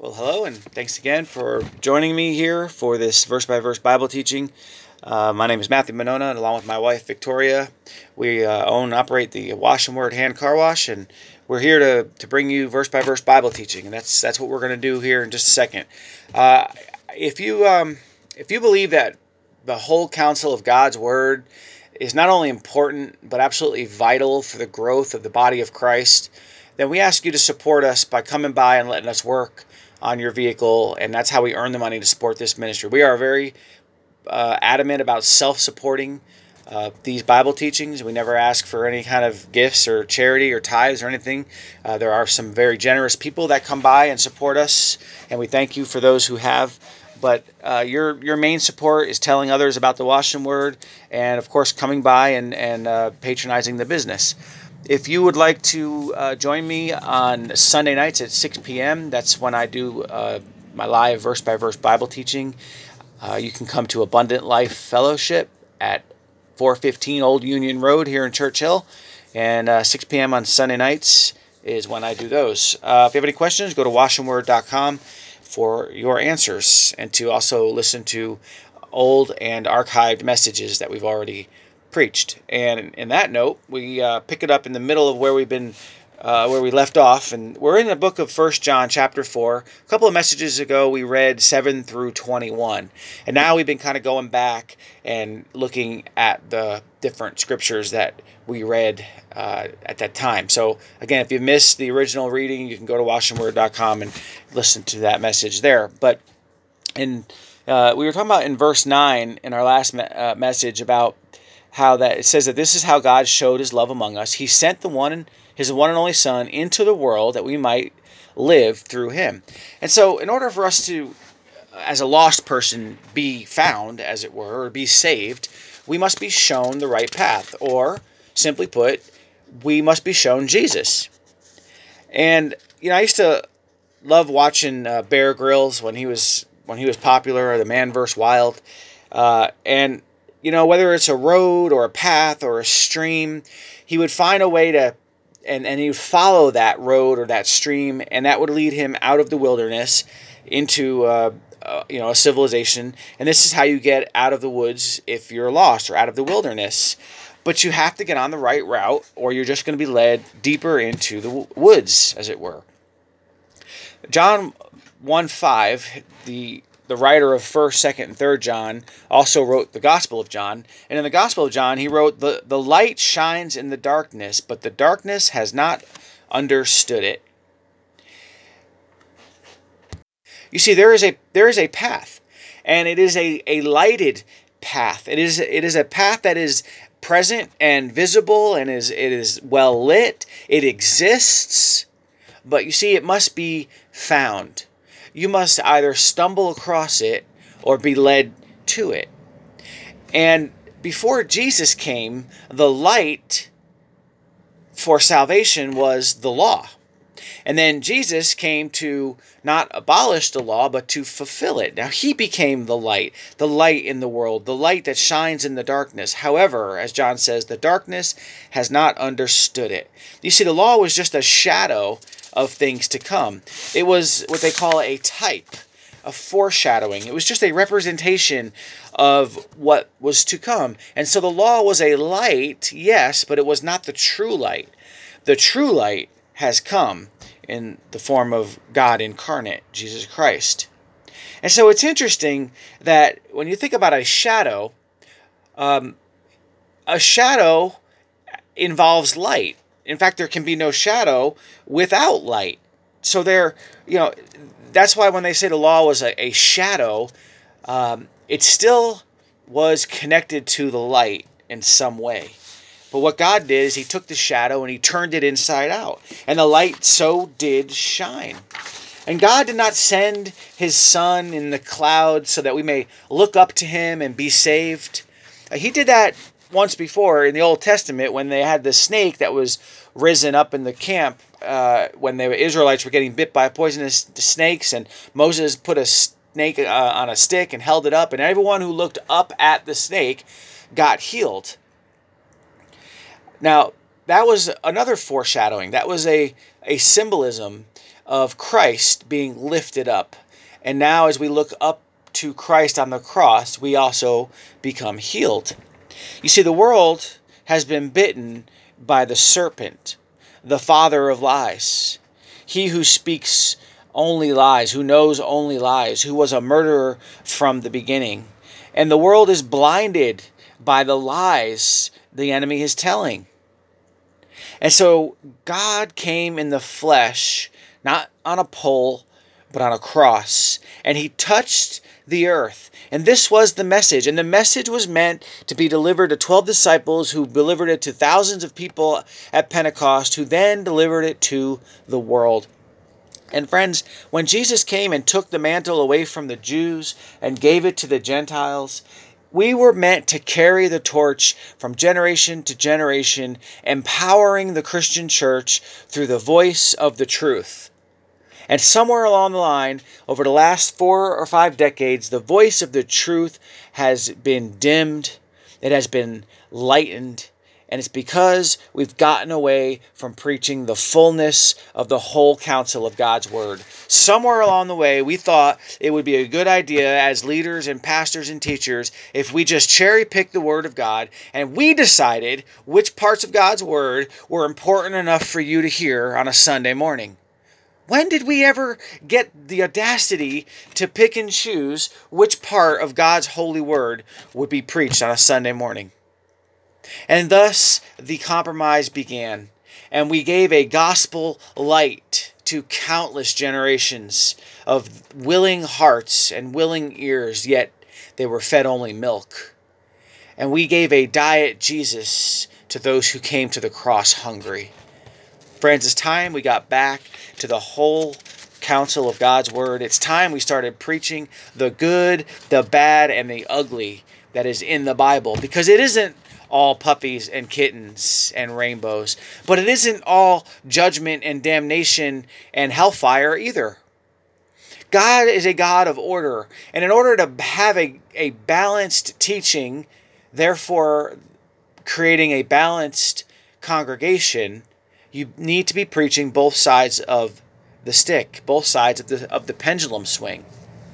Well, hello, and thanks again for joining me here for this verse-by-verse Bible teaching. My name is Matthew Monona, and along with my wife, Victoria, we own and operate the Wash and Word Hand Car Wash, and we're here to bring you verse-by-verse Bible teaching, and that's what we're going to do here in just a second. If you believe that the whole counsel of God's Word is not only important, but absolutely vital for the growth of the body of Christ, then we ask you to support us by coming by and letting us work on your vehicle, and that's how we earn the money to support this ministry. We are very adamant about self-supporting these Bible teachings. We never ask for any kind of gifts or charity or tithes or anything. There are some very generous people that come by and support us, and we thank you for those who have. But your main support is telling others about the Wash and Word, and of course coming by and patronizing the business. If you would like to join me on Sunday nights at 6 p.m., that's when I do my live verse-by-verse Bible teaching. You can come to Abundant Life Fellowship at 415 Old Union Road here in Churchill, and 6 p.m. on Sunday nights is when I do those. If you have any questions, go to washandword.com for your answers, and to also listen to old and archived messages that we've already preached. And in that note, we pick it up in the middle of where we left off, and we're in the book of 1 John chapter 4. A couple of messages ago we read 7 through 21, and now we've been kind of going back and looking at the different scriptures that we read at that time. So again, if you missed the original reading, you can go to washandword.com and listen to that message there. But we were talking about in verse 9 in our last message about how that it says that this is how God showed his love among us. He sent his one and only Son into the world that we might live through him. And so in order for us to, as a lost person, be found, as it were, or be saved, we must be shown the right path. Or, simply put, we must be shown Jesus. And, I used to love watching Bear Grylls when he was popular, or the Man vs. Wild. And whether it's a road or a path or a stream, he would find a way to, and he would follow that road or that stream, and that would lead him out of the wilderness into a civilization. And this is how you get out of the woods if you're lost, or out of the wilderness. But you have to get on the right route, or you're just going to be led deeper into the woods, as it were. John 1:5, the writer of 1st, 2nd, and 3rd John also wrote the Gospel of John. And in the Gospel of John, he wrote, the light shines in the darkness, but the darkness has not understood it. You see, there is a path, and it is a lighted path. It is a path that is present and visible, and it is well lit. It exists, but you see, it must be found. You must either stumble across it or be led to it. And before Jesus came, the light for salvation was the law. And then Jesus came to not abolish the law, but to fulfill it. Now, he became the light in the world, the light that shines in the darkness. However, as John says, the darkness has not understood it. You see, the law was just a shadow of things to come. It was what they call a type, a foreshadowing. It was just a representation of what was to come. And so the law was a light, yes, but it was not the true light. The true light has come in the form of God incarnate, Jesus Christ. And so it's interesting that when you think about a shadow involves light. In fact, there can be no shadow without light. So that's why when they say the law was a shadow, it still was connected to the light in some way. But what God did is he took the shadow and he turned it inside out. And the light so did shine. And God did not send his Son in the clouds so that we may look up to him and be saved. He did that once before in the Old Testament when they had the snake that was risen up in the camp when the Israelites were getting bit by poisonous snakes, and Moses put a snake on a stick and held it up, and everyone who looked up at the snake got healed. Now, that was another foreshadowing. That was a symbolism of Christ being lifted up. And now as we look up to Christ on the cross, we also become healed. You see, the world has been bitten by the serpent, the father of lies. He who speaks only lies, who knows only lies, who was a murderer from the beginning. And the world is blinded by the lies the enemy is telling. And so God came in the flesh, not on a pole, but on a cross. And he touched the earth. And this was the message. And the message was meant to be delivered to 12 disciples who delivered it to thousands of people at Pentecost, who then delivered it to the world. And friends, when Jesus came and took the mantle away from the Jews and gave it to the Gentiles, we were meant to carry the torch from generation to generation, empowering the Christian church through the voice of the truth. And somewhere along the line, over the last 4 or 5 decades, the voice of the truth has been dimmed, it has been lightened, and it's because we've gotten away from preaching the fullness of the whole counsel of God's Word. Somewhere along the way, we thought it would be a good idea as leaders and pastors and teachers if we just cherry-pick the Word of God, and we decided which parts of God's Word were important enough for you to hear on a Sunday morning. When did we ever get the audacity to pick and choose which part of God's holy word would be preached on a Sunday morning? And thus the compromise began, and we gave a gospel light to countless generations of willing hearts and willing ears, yet they were fed only milk. And we gave a diet Jesus to those who came to the cross hungry. Friends, it's time we got back to the whole counsel of God's Word. It's time we started preaching the good, the bad, and the ugly that is in the Bible. Because it isn't all puppies and kittens and rainbows. But it isn't all judgment and damnation and hellfire either. God is a God of order. And in order to have a balanced teaching, therefore creating a balanced congregation, you need to be preaching both sides of the stick, both sides of the pendulum swing.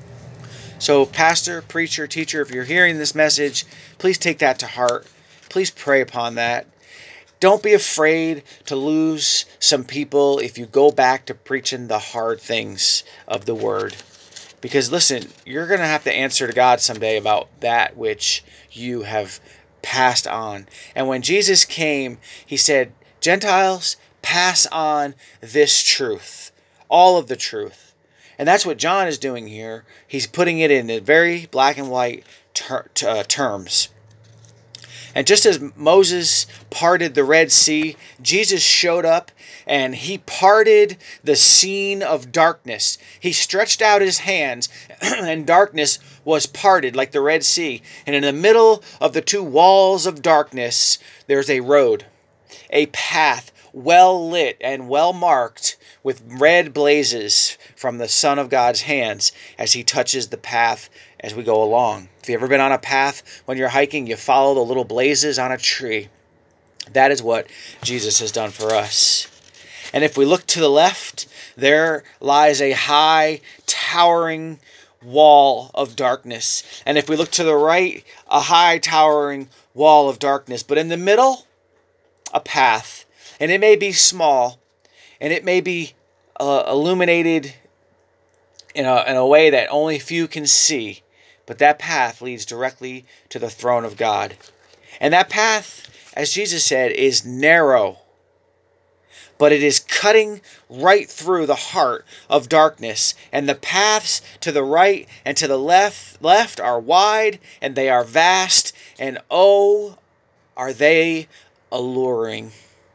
So pastor, preacher, teacher, if you're hearing this message, please take that to heart. Please pray upon that. Don't be afraid to lose some people if you go back to preaching the hard things of the Word. Because listen, you're going to have to answer to God someday about that which you have passed on. And when Jesus came, he said, Gentiles, pass on this truth, all of the truth. And that's what John is doing here. He's putting it in very black and white terms. And just as Moses parted the Red Sea, Jesus showed up and he parted the scene of darkness. He stretched out his hands and darkness was parted like the Red Sea. And in the middle of the two walls of darkness, there's a road, a path, well lit and well marked with red blazes from the Son of God's hands as he touches the path as we go along. If you've ever been on a path when you're hiking, you follow the little blazes on a tree. That is what Jesus has done for us. And if we look to the left, there lies a high, towering wall of darkness. And if we look to the right, a high, towering wall of darkness. But in the middle, a path. And it may be small, and it may be illuminated in a way that only few can see, but that path leads directly to the throne of God. And that path, as Jesus said, is narrow, but it is cutting right through the heart of darkness. And the paths to the right and to the left are wide, and they are vast, and oh, are they alluring.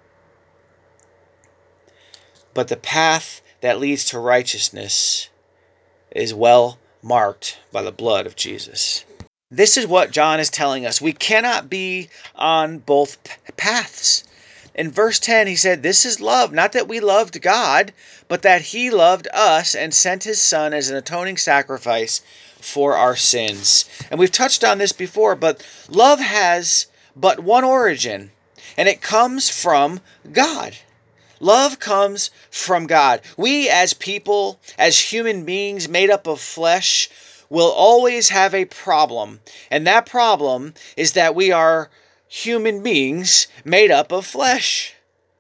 But the path that leads to righteousness is well marked by the blood of Jesus. This is what John is telling us. We cannot be on both paths. In verse 10, he said, this is love, not that we loved God, but that he loved us and sent his Son as an atoning sacrifice for our sins. And we've touched on this before, but love has but one origin, and it comes from God. Love comes from God. We as people, as human beings made up of flesh, will always have a problem. And that problem is that we are human beings made up of flesh.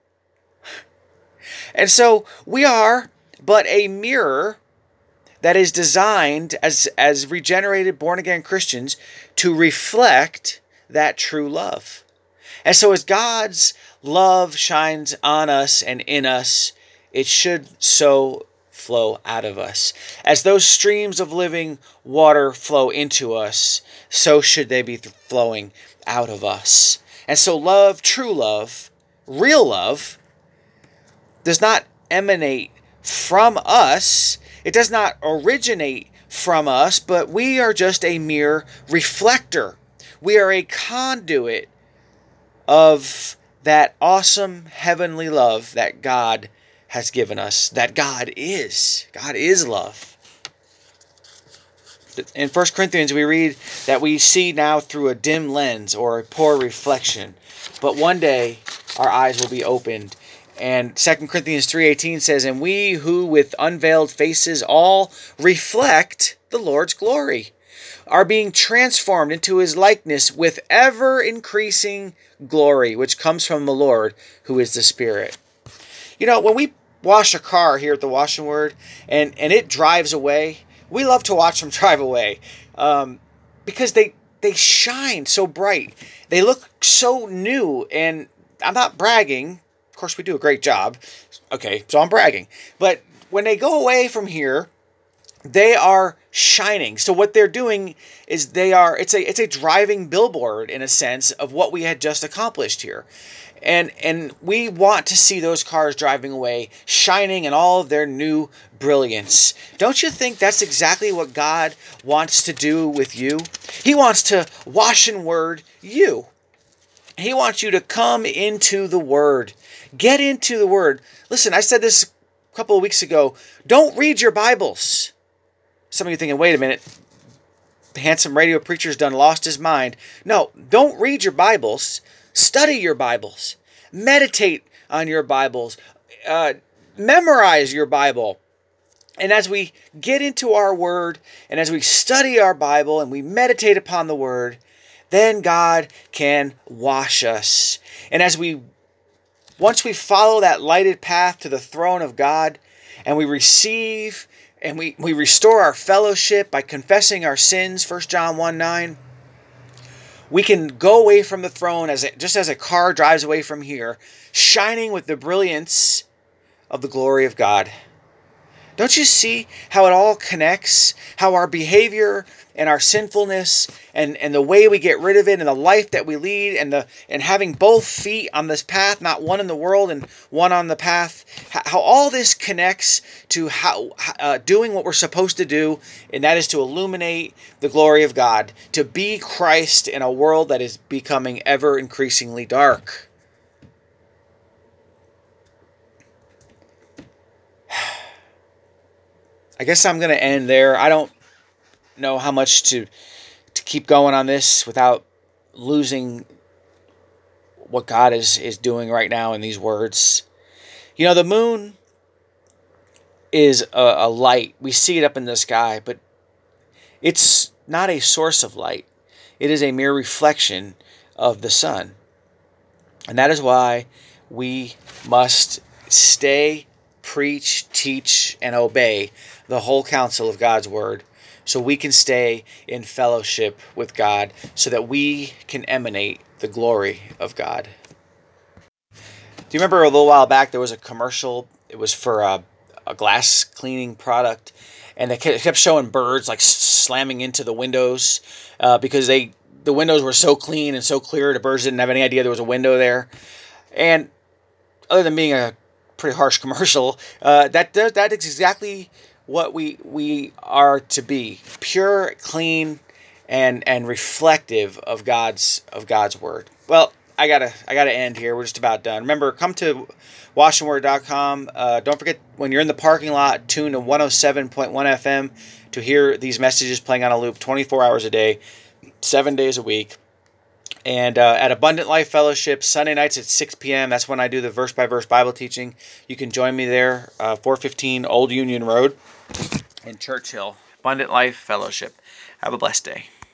And so we are but a mirror that is designed as regenerated, born-again Christians to reflect that true love. And so as God's love shines on us and in us, it should so flow out of us. As those streams of living water flow into us, so should they be flowing out of us. And so love, true love, real love, does not emanate from us. It does not originate from us, but we are just a mere reflector. We are a conduit of that awesome heavenly love that God has given us, that God is. God is love. In 1 Corinthians, we read that we see now through a dim lens or a poor reflection, but one day our eyes will be opened. And 2 Corinthians 3:18 says, "And we who with unveiled faces all reflect the Lord's glory are being transformed into his likeness with ever increasing glory, which comes from the Lord, who is the Spirit." You know, when we wash a car here at the Wash and Word and it drives away, we love to watch them drive away because they shine so bright. They look so new, and I'm not bragging. Of course, we do a great job. Okay, so I'm bragging. But when they go away from here, they are shining. So what they're doing is it's a driving billboard in a sense of what we had just accomplished here. And we want to see those cars driving away, shining in all of their new brilliance. Don't you think that's exactly what God wants to do with you? He wants to wash and word you. He wants you to come into the Word. Get into the Word. Listen, I said this a couple of weeks ago. Don't read your Bibles. Some of you thinking, wait a minute, the handsome radio preacher's done lost his mind. No, don't read your Bibles. Study your Bibles. Meditate on your Bibles. Memorize your Bible. And as we get into our Word, and as we study our Bible, and we meditate upon the Word, then God can wash us. And once we follow that lighted path to the throne of God, and we receive and we restore our fellowship by confessing our sins, 1 John 1:9, we can go away from the throne just as a car drives away from here, shining with the brilliance of the glory of God. Don't you see how it all connects? How our behavior and our sinfulness and the way we get rid of it and the life that we lead and having both feet on this path, not one in the world and one on the path, how all this connects to how doing what we're supposed to do, and that is to illuminate the glory of God, to be Christ in a world that is becoming ever increasingly dark. I guess I'm going to end there. I don't know how much to keep going on this without losing what God is doing right now in these words. You know, the moon is a light. We see it up in the sky, but it's not a source of light. It is a mere reflection of the sun. And that is why we must stay, preach, teach, and obey the whole counsel of God's Word, so we can stay in fellowship with God, so that we can emanate the glory of God. Do you remember a little while back there was a commercial? It was for a glass cleaning product, and they kept showing birds like slamming into the windows because the windows were so clean and so clear, the birds didn't have any idea there was a window there. And other than being a pretty harsh commercial, that is exactly what we are to be: pure, clean, and reflective of God's Word. Well, I gotta end here. We're just about done. Remember, come to washandword.com. Don't forget, when you're in the parking lot, tune to 107.1 FM to hear these messages playing on a loop 24 hours a day, 7 days a week. And at Abundant Life Fellowship, Sunday nights at 6 p.m., that's when I do the verse-by-verse Bible teaching. You can join me there, 415 Old Union Road in Churchill. Abundant Life Fellowship. Have a blessed day.